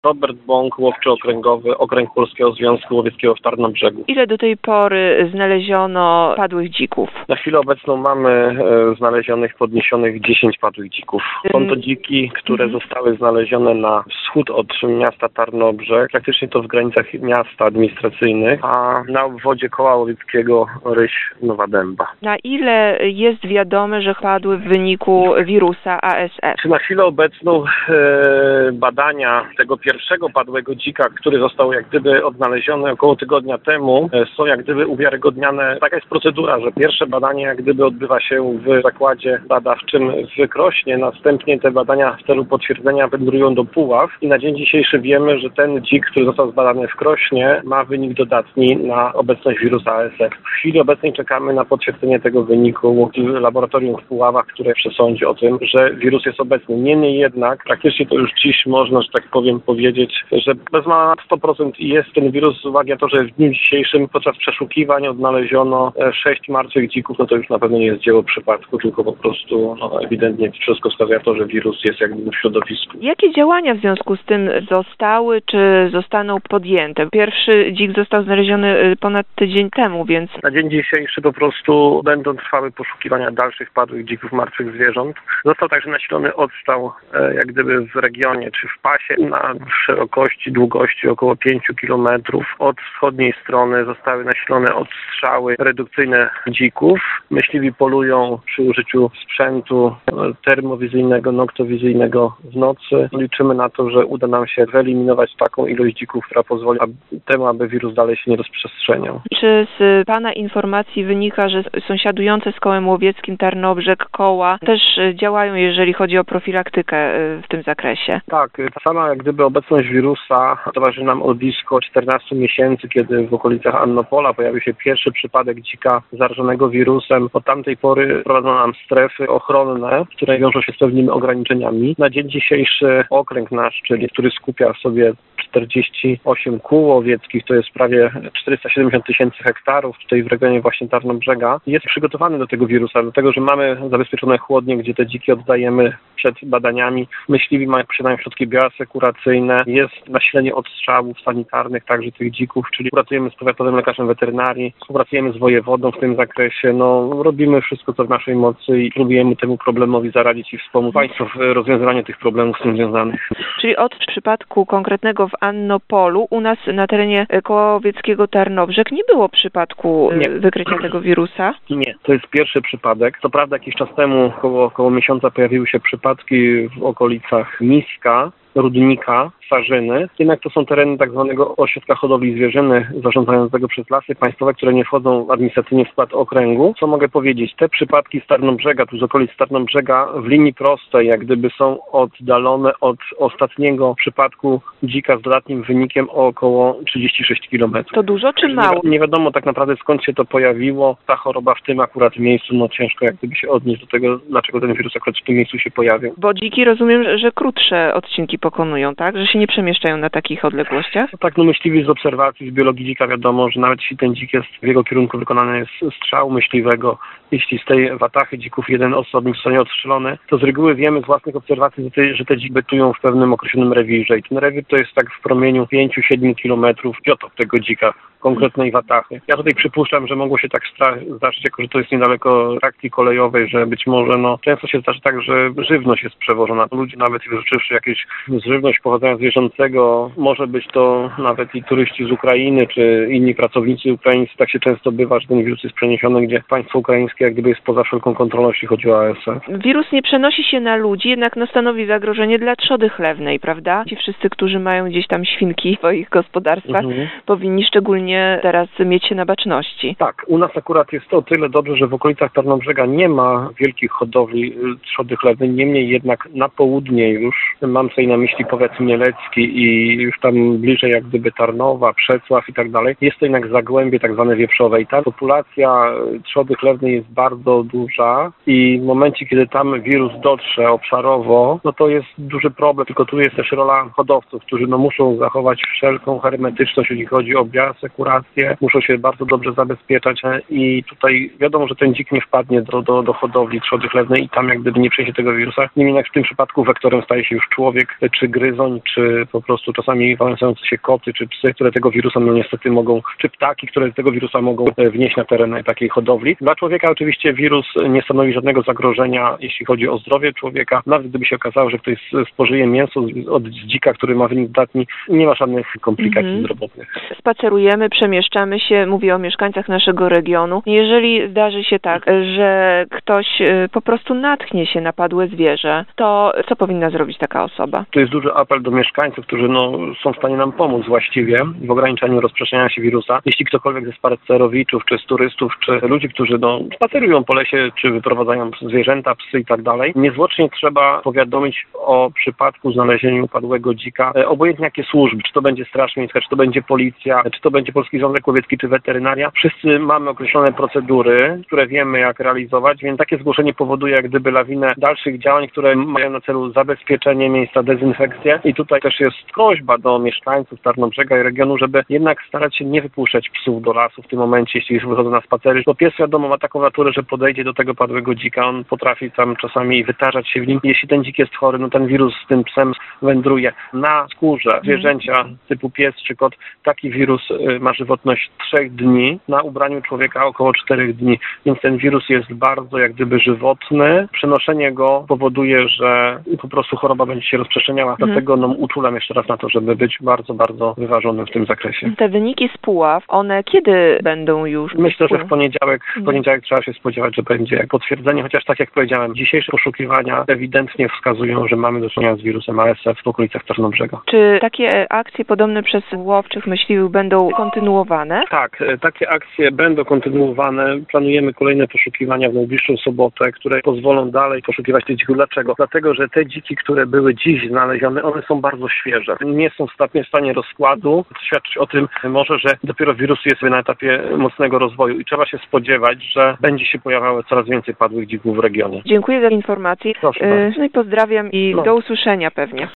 Robert Bąk, łowczy okręgowy, Okręg Polskiego Związku Łowieckiego w Tarnobrzegu. Ile do tej pory znaleziono padłych dzików? Na chwilę obecną mamy znalezionych, podniesionych 10 padłych dzików. Są to dziki, które zostały znalezione na wschód od miasta Tarnobrzeg, praktycznie to w granicach miasta administracyjnych, a na obwodzie Koła Łowieckiego Ryś Nowa Dęba. Na ile jest wiadome, że padły w wyniku wirusa ASF? Na chwilę obecną badania tego pierwszego padłego dzika, który został jak gdyby odnaleziony około tygodnia temu, są jak gdyby uwiarygodniane. Taka jest procedura, że pierwsze badanie jak gdyby odbywa się w zakładzie badawczym w Krośnie, następnie te badania w celu potwierdzenia wędrują do Puław i na dzień dzisiejszy wiemy, że ten dzik, który został zbadany w Krośnie, ma wynik dodatni na obecność wirusa ASF. W chwili obecnej czekamy na potwierdzenie tego wyniku w laboratorium w Puławach, które przesądzi o tym, że wirus jest obecny. Niemniej jednak praktycznie to już dziś można, że tak powiem, powiedzieć, że bez na 100% jest ten wirus z uwagi na to, że w dniu dzisiejszym podczas przeszukiwań odnaleziono 6 martwych dzików, no to już na pewno nie jest dzieło przypadku, tylko po prostu ewidentnie wszystko wskazuje na to, że wirus jest jakby w środowisku. Jakie działania w związku z tym zostały, czy zostaną podjęte? Pierwszy dzik został znaleziony ponad tydzień temu, więc... Na dzień dzisiejszy po prostu będą trwały poszukiwania dalszych padłych dzików, martwych zwierząt. Został także nasilony odstrzał jak gdyby w regionie, czy w pasie na szerokości, długości około 5 km. Od wschodniej strony zostały nasilone odstrzały redukcyjne dzików. Myśliwi polują przy użyciu sprzętu termowizyjnego, noktowizyjnego w nocy. Liczymy na to, że uda nam się wyeliminować taką ilość dzików, która pozwoli temu, aby wirus dalej się nie rozprzestrzeniał. Czy z Pana informacji wynika, że sąsiadujące z Kołem Łowieckim Tarnobrzeg koła też działają, jeżeli chodzi o profilaktykę w tym zakresie? Tak, sama jak gdyby obecność wirusa towarzyszy nam od blisko 14 miesięcy, kiedy w okolicach Annopola pojawił się pierwszy przypadek dzika zarażonego wirusem. Od tamtej pory prowadzono nam strefy ochronne, które wiążą się z pewnymi ograniczeniami. Na dzień dzisiejszy okręg nasz, czyli który skupia w sobie 48 kół łowieckich, to jest prawie 470 000 hektarów tutaj w regionie właśnie Tarnobrzega, jest przygotowany do tego wirusa, dlatego że mamy zabezpieczone chłodnie, gdzie te dziki oddajemy przed badaniami. Myśliwi posiadają środki bioasekuracyjne, jest nasilenie odstrzałów sanitarnych także tych dzików, czyli pracujemy z powiatowym lekarzem weterynarii, współpracujemy z wojewodą w tym zakresie, robimy wszystko, co w naszej mocy i próbujemy temu problemowi zaradzić i wspomóc państwo w rozwiązywaniu tych problemów z tym związanych. Czyli od przypadku konkretnego w Annopolu u nas na terenie Koła Łowieckiego Tarnobrzeg nie było przypadku wykrycia tego wirusa? Nie, to jest pierwszy przypadek. Co prawda jakiś czas temu, około miesiąca pojawiły się przypadki w okolicach Miska, Rudnika, Sarzyny. Jednak to są tereny tak zwanego ośrodka hodowli zwierzyny zarządzającego przez Lasy Państwowe, które nie wchodzą administracyjnie w skład okręgu. Co mogę powiedzieć? Te przypadki z Tarnobrzega, tu z okolic Tarnobrzega w linii prostej, jak gdyby są oddalone od ostatniego przypadku dzika z dodatnim wynikiem o około 36 km. To dużo czy mało? Nie wiadomo tak naprawdę skąd się to pojawiło. Ta choroba w tym akurat miejscu, ciężko jak gdyby się odnieść do tego, dlaczego ten wirus akurat w tym miejscu się pojawił. Bo dziki rozumiem, że krótsze odcinki pokonują, tak? Że się nie przemieszczają na takich odległościach? Tak, myśliwi z obserwacji, z biologii dzika wiadomo, że nawet jeśli ten dzik jest w jego kierunku wykonany jest strzał myśliwego, jeśli z tej watachy dzików jeden osobnik zostanie odstrzelony, to z reguły wiemy z własnych obserwacji, że te dziki bytują w pewnym określonym rewirze i ten rewir to jest tak w promieniu 5-7 km biotop tego dzika, konkretnej watachy. Ja tutaj przypuszczam, że mogło się tak zdarzyć, jako że to jest niedaleko trakcji kolejowej, że być może często się zdarza tak, że żywność jest przewożona. Ludzie nawet wyrzuciwszy jakieś żywność pochodzenia zwierzęcego, może być to nawet i turyści z Ukrainy, czy inni pracownicy ukraińscy, tak się często bywa, że ten wirus jest przeniesiony, gdzie państwo ukraińskie jak gdyby jest poza wszelką kontrolą, jeśli chodzi o ASF. Wirus nie przenosi się na ludzi, jednak stanowi zagrożenie dla trzody chlewnej, prawda? Ci wszyscy, którzy mają gdzieś tam świnki w swoich gospodarstwach, powinni szczególnie teraz mieć się na baczności. Tak, u nas akurat jest to o tyle dobrze, że w okolicach Tarnobrzega nie ma wielkich hodowli trzody chlewnej, niemniej jednak na południe już, mam sobie na myśli powiat mielecki i już tam bliżej jak gdyby Tarnowa, Przecław i tak dalej, jest to jednak zagłębie tak zwane wieprzowe i ta populacja trzody chlewnej jest jest bardzo duża i w momencie, kiedy tam wirus dotrze obszarowo, no to jest duży problem, tylko tu jest też rola hodowców, którzy muszą zachować wszelką hermetyczność, jeśli chodzi o bioasekurację, muszą się bardzo dobrze zabezpieczać i tutaj wiadomo, że ten dzik nie wpadnie do hodowli trzody chlewnej i tam jak gdyby nie przyniesie tego wirusa. Niemniej jednak w tym przypadku wektorem staje się już człowiek, czy gryzoń, czy po prostu czasami wałęsające się koty, czy psy, które tego wirusa niestety mogą, czy ptaki, które tego wirusa mogą wnieść na teren takiej hodowli. Dla człowieka oczywiście wirus nie stanowi żadnego zagrożenia, jeśli chodzi o zdrowie człowieka. Nawet gdyby się okazało, że ktoś spożyje mięso od dzika, który ma wynik zdatni, nie ma żadnych komplikacji zdrowotnych. Spacerujemy, przemieszczamy się, mówię o mieszkańcach naszego regionu. Jeżeli zdarzy się tak, że ktoś po prostu natknie się na padłe zwierzę, to co powinna zrobić taka osoba? To jest duży apel do mieszkańców, którzy są w stanie nam pomóc właściwie w ograniczaniu rozprzestrzeniania się wirusa. Jeśli ktokolwiek ze spacerowiczów, czy z turystów, czy ludzi, którzy spacerują po lesie, czy wyprowadzają zwierzęta, psy i tak dalej, niezwłocznie trzeba powiadomić o przypadku znalezienia upadłego dzika, obojętnie jakie służby, czy to będzie Straż Miejska, czy to będzie policja, czy to będzie Polski Związek Łowiecki, czy weterynaria. Wszyscy mamy określone procedury, które wiemy jak realizować, więc takie zgłoszenie powoduje jak gdyby lawinę dalszych działań, które mają na celu zabezpieczenie miejsca, dezynfekcję i tutaj też jest prośba do mieszkańców Tarnobrzega i regionu, żeby jednak starać się nie wypuszczać psów do lasu w tym momencie, jeśli wychodzą na spacery, bo pies wiadomo ma taką naturę, że podejdzie do tego padłego dzika, on potrafi tam czasami wytarzać się w nim. Jeśli ten dzik jest chory, ten wirus z tym psem wędruje na skórze zwierzęcia typu pies czy kot. Taki wirus ma żywotność 3 dni, na ubraniu człowieka około 4 dni, więc ten wirus jest bardzo jak gdyby żywotny. Przenoszenie go powoduje, że po prostu choroba będzie się rozprzestrzeniała, dlatego uczulam jeszcze raz na to, żeby być bardzo, bardzo wyważonym w tym zakresie. Te wyniki z Puław, one kiedy będą już? Myślę, że w poniedziałek trzeba się spodziewać, że będzie potwierdzenie, chociaż tak jak powiedziałem, dzisiejsze poszukiwania ewidentnie wskazują, że mamy do czynienia z wirusem ASF w okolicach Tarnobrzega. Czy takie akcje podobne przez łowczych myśliwych będą kontynuowane? Tak, takie akcje będą kontynuowane. Planujemy kolejne poszukiwania w najbliższą sobotę, które pozwolą dalej poszukiwać tych dzików. Dlaczego? Dlatego, że te dziki, które były dziś znalezione, one są bardzo świeże. Nie są w stanie rozkładu. Świadczyć o tym może, że dopiero wirus jest na etapie mocnego rozwoju i trzeba się spodziewać, że będzie się pojawiało coraz więcej padłych dzików w regionie. Dziękuję za informację. Proszę bardzo. No i pozdrawiam i do usłyszenia pewnie.